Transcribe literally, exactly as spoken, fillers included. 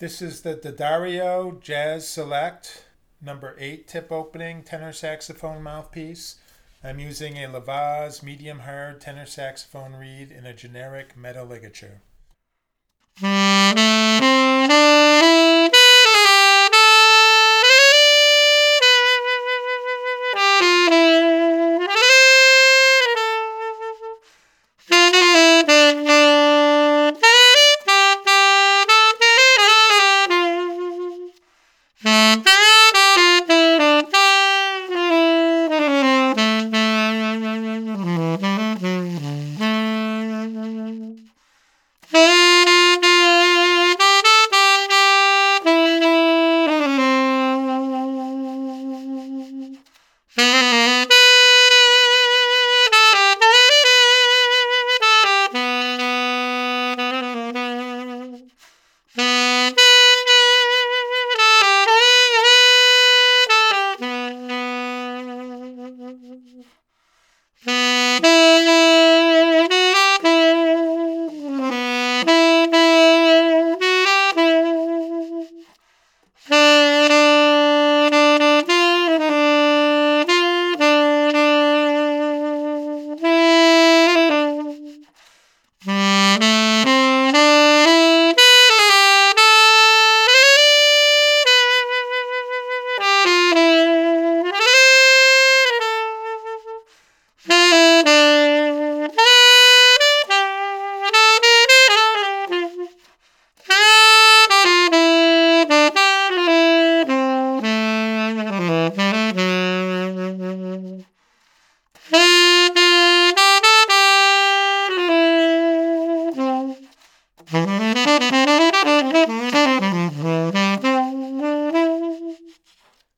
This is the D'Addario Jazz Select number eight tip opening tenor saxophone mouthpiece. I'm using a Lavaz medium hard tenor saxophone reed in a generic metal ligature.